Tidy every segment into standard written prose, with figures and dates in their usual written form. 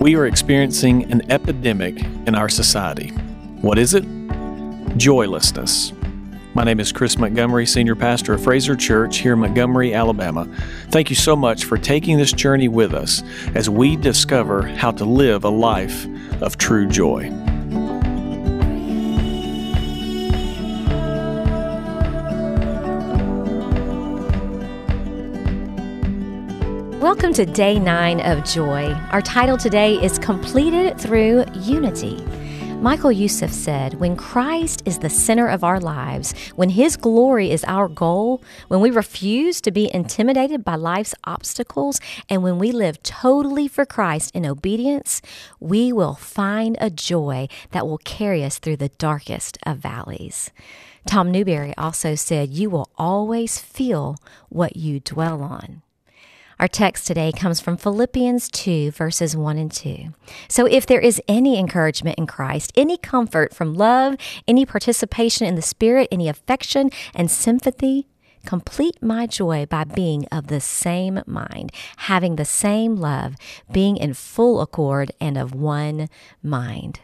We are experiencing an epidemic in our society. What is it? Joylessness. My name is Chris Montgomery, Senior Pastor of Fraser Church here in Montgomery, Alabama. Thank you so much for taking this journey with us as we discover how to live a life of true joy. Welcome to Day 9 of Joy. Our title today is Completed Through Unity. Michael Youssef said, when Christ is the center of our lives, when His glory is our goal, when we refuse to be intimidated by life's obstacles, and when we live totally for Christ in obedience, we will find a joy that will carry us through the darkest of valleys. Tom Newberry also said, you will always feel what you dwell on. Our text today comes from Philippians 2, verses 1 and 2. So if there is any encouragement in Christ, any comfort from love, any participation in the Spirit, any affection and sympathy, complete my joy by being of the same mind, having the same love, being in full accord and of one mind.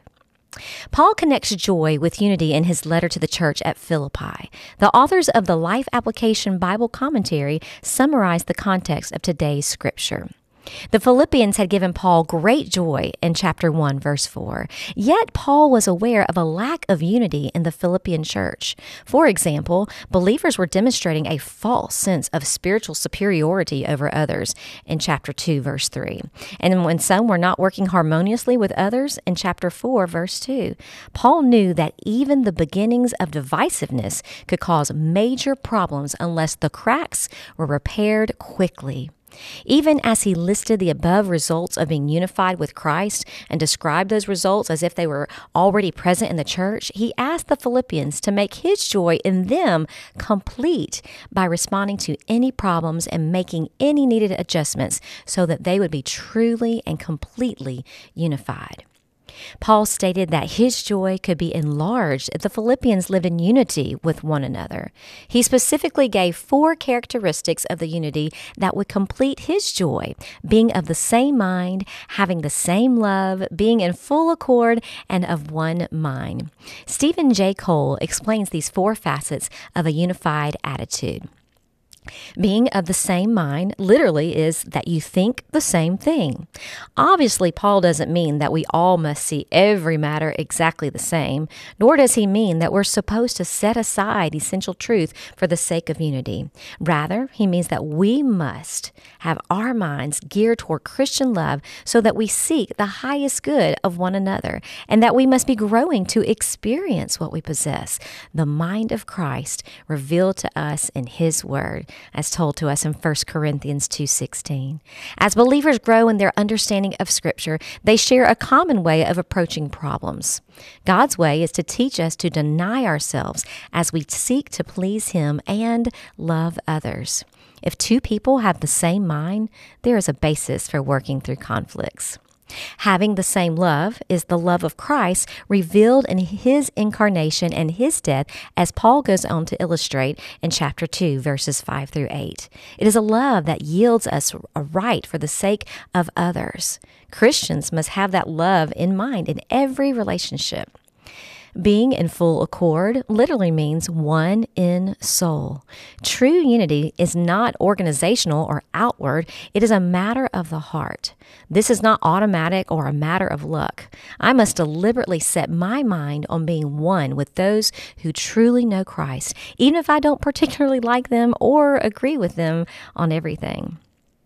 Paul connects joy with unity in his letter to the church at Philippi. The authors of the Life Application Bible Commentary summarize the context of today's scripture. The Philippians had given Paul great joy in chapter 1, verse 4. Yet Paul was aware of a lack of unity in the Philippian church. For example, believers were demonstrating a false sense of spiritual superiority over others in chapter 2, verse 3. And when some were not working harmoniously with others in chapter 4, verse 2, Paul knew that even the beginnings of divisiveness could cause major problems unless the cracks were repaired quickly. Even as he listed the above results of being unified with Christ and described those results as if they were already present in the church, he asked the Philippians to make his joy in them complete by responding to any problems and making any needed adjustments so that they would be truly and completely unified. Paul stated that his joy could be enlarged if the Philippians lived in unity with one another. He specifically gave 4 characteristics of the unity that would complete his joy: being of the same mind, having the same love, being in full accord, and of one mind. Stephen J. Cole explains these 4 facets of a unified attitude. Being of the same mind literally is that you think the same thing. Obviously, Paul doesn't mean that we all must see every matter exactly the same, nor does he mean that we're supposed to set aside essential truth for the sake of unity. Rather, he means that we must have our minds geared toward Christian love so that we seek the highest good of one another, and that we must be growing to experience what we possess, the mind of Christ revealed to us in His Word, as told to us in 1 Corinthians 2:16. As believers grow in their understanding of Scripture, they share a common way of approaching problems. God's way is to teach us to deny ourselves as we seek to please Him and love others. If 2 people have the same mind, there is a basis for working through conflicts. Having the same love is the love of Christ revealed in His incarnation and His death, as Paul goes on to illustrate in chapter 2, verses 5 through 8. It is a love that yields us a right for the sake of others. Christians must have that love in mind in every relationship. Being in full accord literally means one in soul. True unity is not organizational or outward. It is a matter of the heart. This is not automatic or a matter of luck. I must deliberately set my mind on being one with those who truly know Christ, even if I don't particularly like them or agree with them on everything.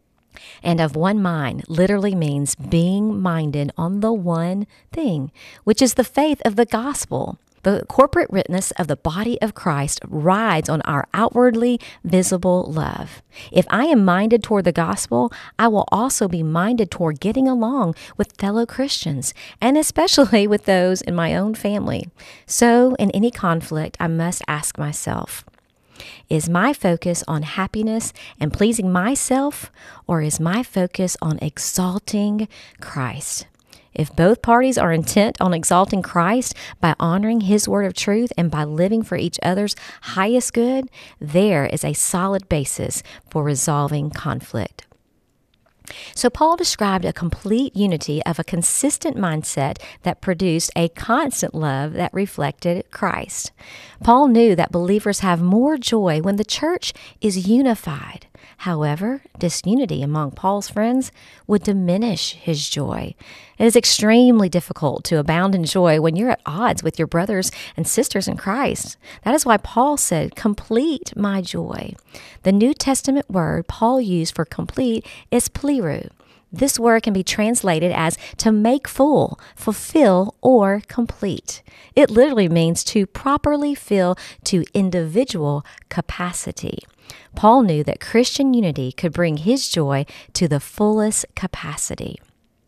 And of one mind literally means being minded on the one thing, which is the faith of the gospel. The corporate witness of the body of Christ rides on our outwardly visible love. If I am minded toward the gospel, I will also be minded toward getting along with fellow Christians, and especially with those in my own family. So in any conflict, I must ask myself, is my focus on happiness and pleasing myself, or is my focus on exalting Christ? If both parties are intent on exalting Christ by honoring His word of truth and by living for each other's highest good, there is a solid basis for resolving conflict. So Paul described a complete unity of a consistent mindset that produced a constant love that reflected Christ. Paul knew that believers have more joy when the church is unified. However, disunity among Paul's friends would diminish his joy. It is extremely difficult to abound in joy when you're at odds with your brothers and sisters in Christ. That is why Paul said, "Complete my joy." The New Testament word Paul used for complete is pleroo. This word can be translated as to make full, fulfill, or complete. It literally means to properly fill to individual capacity. Paul knew that Christian unity could bring his joy to the fullest capacity.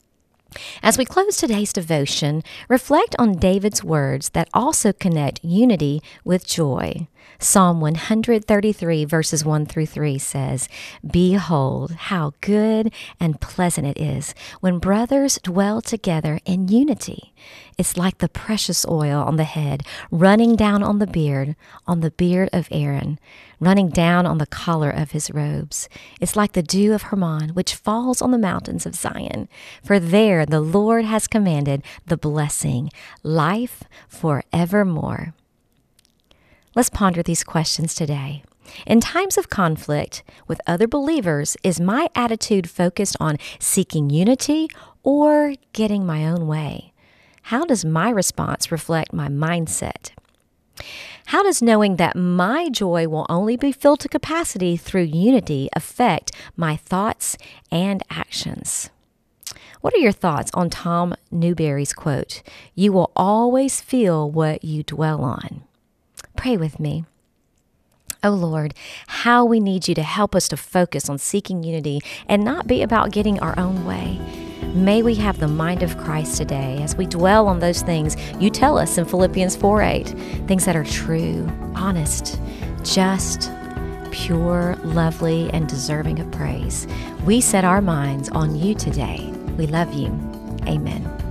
As we close today's devotion, reflect on David's words that also connect unity with joy. Psalm 133 verses 1 through 3 says, "Behold, how good and pleasant it is when brothers dwell together in unity. It's like the precious oil on the head, running down on the beard of Aaron, running down on the collar of his robes. It's like the dew of Hermon, which falls on the mountains of Zion. For there the Lord has commanded the blessing, life forevermore." Let's ponder these questions today. In times of conflict with other believers, is my attitude focused on seeking unity or getting my own way? How does my response reflect my mindset? How does knowing that my joy will only be filled to capacity through unity affect my thoughts and actions? What are your thoughts on Tom Newberry's quote, "You will always feel what you dwell on"? Pray with me. Oh Lord, how we need you to help us to focus on seeking unity and not be about getting our own way. May we have the mind of Christ today as we dwell on those things you tell us in Philippians 4:8, things that are true, honest, just, pure, lovely, and deserving of praise. We set our minds on you today. We love you. Amen.